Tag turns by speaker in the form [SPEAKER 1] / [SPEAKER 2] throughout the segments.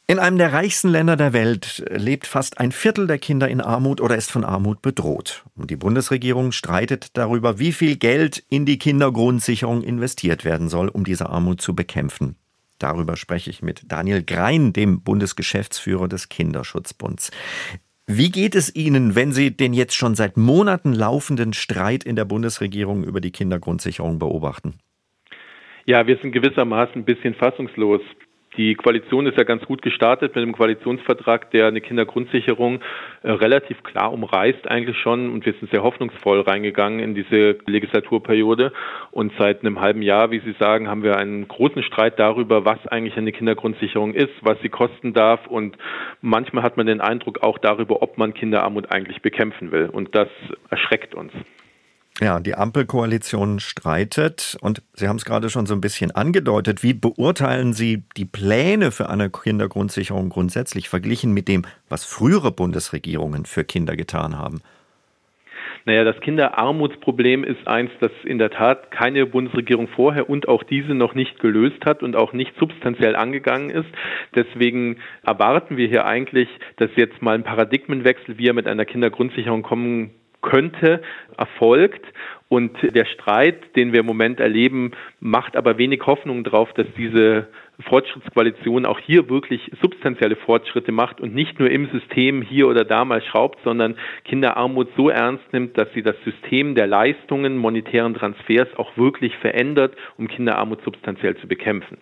[SPEAKER 1] In einem der reichsten Länder der Welt lebt fast ein Viertel der Kinder in Armut oder ist von Armut bedroht. Und die Bundesregierung streitet darüber, wie viel Geld in die Kindergrundsicherung investiert werden soll, um diese Armut zu bekämpfen. Darüber spreche ich mit Daniel Grein, dem Bundesgeschäftsführer des Kinderschutzbunds. Wie geht es Ihnen, wenn Sie den jetzt schon seit Monaten laufenden Streit in der Bundesregierung über die Kindergrundsicherung beobachten?
[SPEAKER 2] Ja, wir sind gewissermaßen ein bisschen fassungslos. Die Koalition ist ja ganz gut gestartet mit einem Koalitionsvertrag, der eine Kindergrundsicherung relativ klar umreißt eigentlich schon. Und wir sind sehr hoffnungsvoll reingegangen in diese Legislaturperiode. Und seit einem halben Jahr, wie Sie sagen, haben wir einen großen Streit darüber, was eigentlich eine Kindergrundsicherung ist, was sie kosten darf. Und manchmal hat man den Eindruck auch darüber, ob man Kinderarmut eigentlich bekämpfen will. Und das erschreckt uns.
[SPEAKER 1] Ja, die Ampelkoalition streitet und Sie haben es gerade schon so ein bisschen angedeutet. Wie beurteilen Sie die Pläne für eine Kindergrundsicherung grundsätzlich verglichen mit dem, was frühere Bundesregierungen für Kinder getan haben?
[SPEAKER 2] Naja, das Kinderarmutsproblem ist eins, das in der Tat keine Bundesregierung vorher und auch diese noch nicht gelöst hat und auch nicht substanziell angegangen ist. Deswegen erwarten wir hier eigentlich, dass jetzt mal ein Paradigmenwechsel, wie er mit einer Kindergrundsicherung kommen könnte, erfolgt. Und der Streit, den wir im Moment erleben, macht aber wenig Hoffnung darauf, dass diese Fortschrittskoalition auch hier wirklich substanzielle Fortschritte macht und nicht nur im System hier oder da mal schraubt, sondern Kinderarmut so ernst nimmt, dass sie das System der Leistungen, monetären Transfers auch wirklich verändert, um Kinderarmut substanziell zu bekämpfen.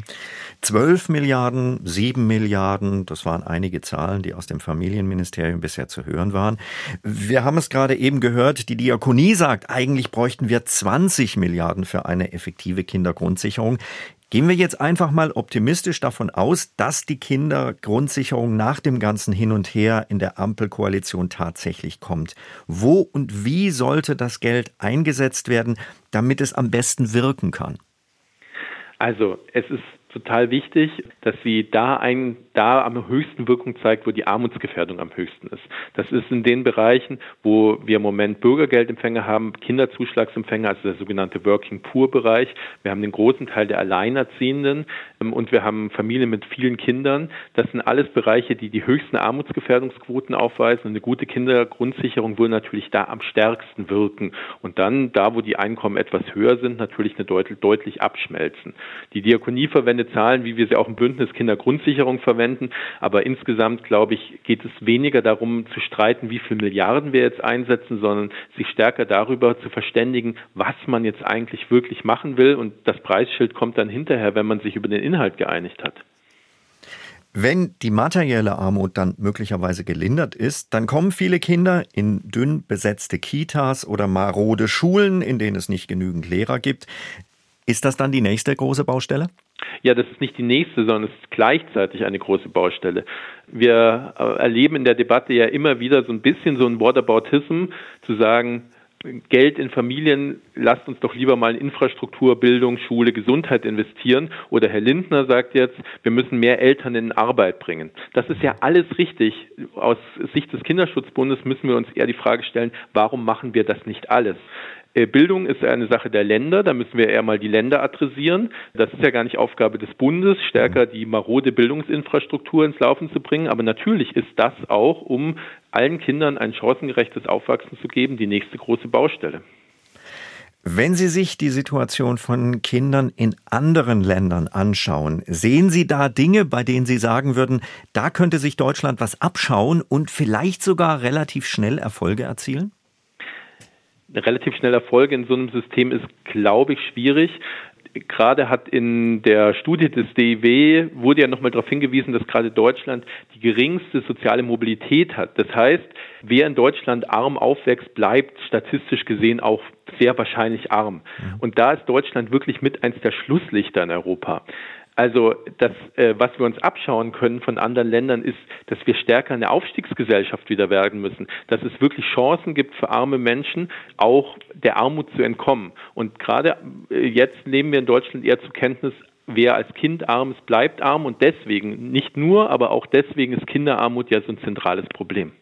[SPEAKER 1] 12 Milliarden, 7 Milliarden, das waren einige Zahlen, die aus dem Familienministerium bisher zu hören waren. Wir haben es gerade eben gehört, die Diakonie sagt, eigentlich bräuchten wir 20 Milliarden für eine effektive Kindergrundsicherung. Gehen wir jetzt einfach mal optimistisch davon aus, dass die Kindergrundsicherung nach dem ganzen Hin und Her in der Ampelkoalition tatsächlich kommt. Wo und wie sollte das Geld eingesetzt werden, damit es am besten wirken kann?
[SPEAKER 2] Also, es ist total wichtig, dass sie da am höchsten Wirkung zeigt, wo die Armutsgefährdung am höchsten ist. Das ist in den Bereichen, wo wir im Moment Bürgergeldempfänger haben, Kinderzuschlagsempfänger, also der sogenannte Working Poor Bereich. Wir haben den großen Teil der Alleinerziehenden und wir haben Familien mit vielen Kindern. Das sind alles Bereiche, die die höchsten Armutsgefährdungsquoten aufweisen. Und eine gute Kindergrundsicherung will natürlich da am stärksten wirken. Und dann, da wo die Einkommen etwas höher sind, natürlich eine deutlich abschmelzen. Die Diakonie verwendet Zahlen, wie wir sie auch im Bündnis Kindergrundsicherung verwenden. Aber insgesamt, glaube ich, geht es weniger darum zu streiten, wie viele Milliarden wir jetzt einsetzen, sondern sich stärker darüber zu verständigen, was man jetzt eigentlich wirklich machen will. Und das Preisschild kommt dann hinterher, wenn man sich über den Inhalt geeinigt hat.
[SPEAKER 1] Wenn die materielle Armut dann möglicherweise gelindert ist, dann kommen viele Kinder in dünn besetzte Kitas oder marode Schulen, in denen es nicht genügend Lehrer gibt. Ist das dann die nächste große Baustelle?
[SPEAKER 2] Ja, das ist nicht die nächste, sondern es ist gleichzeitig eine große Baustelle. Wir erleben in der Debatte ja immer wieder so ein bisschen so ein Whataboutism, zu sagen, Geld in Familien, lasst uns doch lieber mal in Infrastruktur, Bildung, Schule, Gesundheit investieren. Oder Herr Lindner sagt jetzt, wir müssen mehr Eltern in Arbeit bringen. Das ist ja alles richtig. Aus Sicht des Kinderschutzbundes müssen wir uns eher die Frage stellen, warum machen wir das nicht alles? Bildung ist eine Sache der Länder, da müssen wir eher mal die Länder adressieren. Das ist ja gar nicht Aufgabe des Bundes, stärker die marode Bildungsinfrastruktur ins Laufen zu bringen. Aber natürlich ist das auch, um allen Kindern ein chancengerechtes Aufwachsen zu geben, die nächste große Baustelle.
[SPEAKER 1] Wenn Sie sich die Situation von Kindern in anderen Ländern anschauen, sehen Sie da Dinge, bei denen Sie sagen würden, da könnte sich Deutschland was abschauen und vielleicht sogar relativ schnell Erfolge erzielen?
[SPEAKER 2] Relativ schnell Erfolge in so einem System ist, glaube ich, schwierig. Gerade hat in der Studie des DIW wurde ja nochmal darauf hingewiesen, dass gerade Deutschland die geringste soziale Mobilität hat. Das heißt, wer in Deutschland arm aufwächst, bleibt statistisch gesehen auch sehr wahrscheinlich arm. Und da ist Deutschland wirklich mit eins der Schlusslichter in Europa. Also das, was wir uns abschauen können von anderen Ländern, ist, dass wir stärker eine Aufstiegsgesellschaft wieder werden müssen, dass es wirklich Chancen gibt für arme Menschen, auch der Armut zu entkommen. Und gerade jetzt nehmen wir in Deutschland eher zur Kenntnis, wer als Kind arm ist, bleibt arm und deswegen, nicht nur, aber auch deswegen ist Kinderarmut ja so ein zentrales Problem.